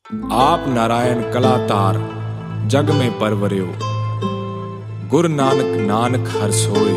आप नारायण कलातार जग में परवरियो। गुरु नानक नानक हर सोए।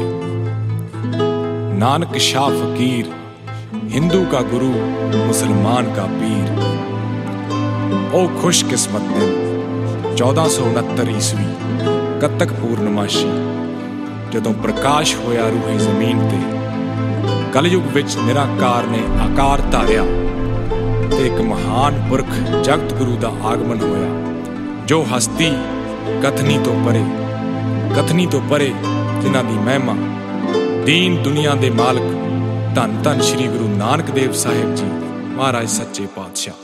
नानक शाह फकीर, हिंदू का गुरु मुसलमान का पीर। ओ खुशकिस्मत दिन 1469 ईस्वी कत्तक पूर्णमाशी, जदों प्रकाश होया रूहे जमीन ते। कलयुग विच निराकार ने आकार धारिया ते एक महान पुरख जगत गुरु दा आगमन होया, जो हस्ती कथनी तो परे जिन्हां दी महिमा दीन दुनिया दे मालक धन धन श्री गुरु नानक देव साहिब जी महाराज सच्चे पातशाह।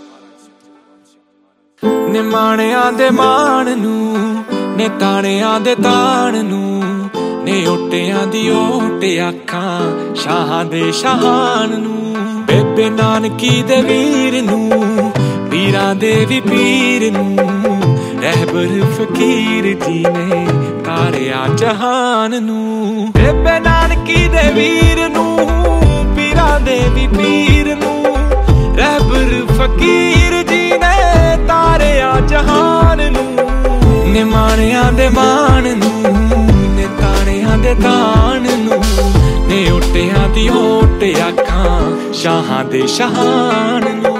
ने माणियां दे मान नू, ने ताणियां दे ताण नू, ने ओटियां दी ओट आखां शाहां दे शाहान नू। बेबे नानकी दे वीर नू, पीरां दे वी पीर नू, रहबर फकीर जी ने तारिया जहान नू। बेबे नानकी दे वीर नू, पीरां दे वी पीर नू, रहबर फकीर जी ने तारिया जहान नू। ने माणियां दे मान नू, ने ताणियां दे ताण नू, ने ओटियां दी ओट आखां शाहां दे शाहान नू।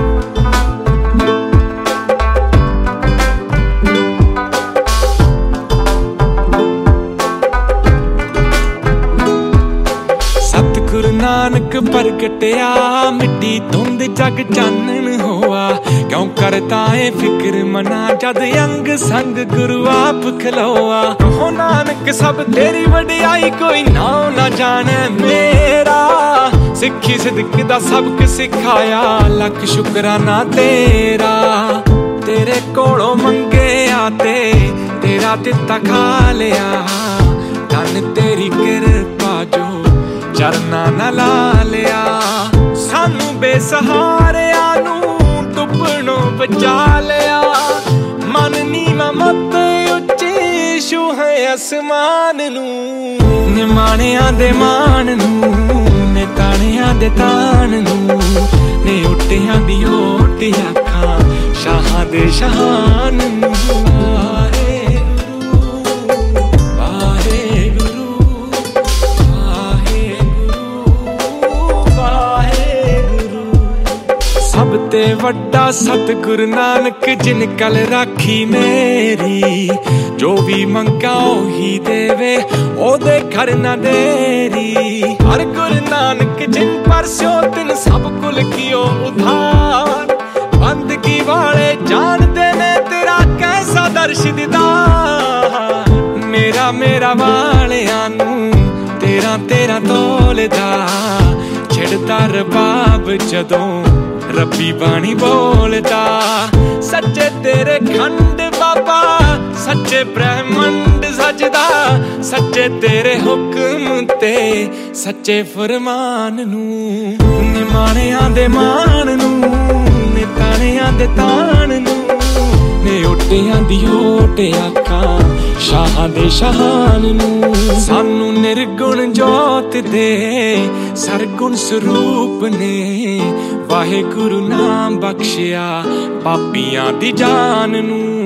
सतगुरु नानक प्रगटिया, मिट्टी धुंद जग चानन होआ। क्यों करता है फिक्र मना, जद अंग संग गुरु आप खलोआ। हो नानक सब तेरी वडियाई, कोई नाम ना जाने मेरा। सिक्खी सिदक दा सबक सिखाया, लख शुकराना तेरा। तेरे कोलों मंगे आते, तेरा दिता खा लिया। धन तेरी किरपा जो चरना न ला लिया। सानू बेसहारिया नू डुबणों बचा लिया। मन नीवा मत उच्ची छू है आसमान नू। ने माणियां दे मान नू, ने ताणियां दे ताण नू, ने ओटियां दी ओट आखां शाहां दे शाहान नू। सब ते वड्डा सतगुरु नानक जिन कल राखी मेरी। जो भी मंगा ओही देवे, ओदे घर ना देरी। हर गुरु नानक जिन परस्यो, तिन सब कुल कियो उधार। बंदगी वाले जानदे ने तेरा कैसा दर्श दीदार। मेरा मेरा वालियां नू तेरा तेरा तोलदा। छिड़दा रबाब जदों रब्बी बाणी बोलदा। सच्चे तेरे खंड बाबा, सच्चे ब्रह्मंड सजदा। सच्चे तेरे हुक्म ते सच्चे फरमान नू। ने माणियां दे मान नू, ने ताणियां दे ताण नू, ने ओटियां दी ओट आखां शाहां दे शाहान नू। सानू निर्गुण जोत दे सरगुण स्वरूप ने। वाहे गुरु नाम बख्शिया पापियां दी जान नू।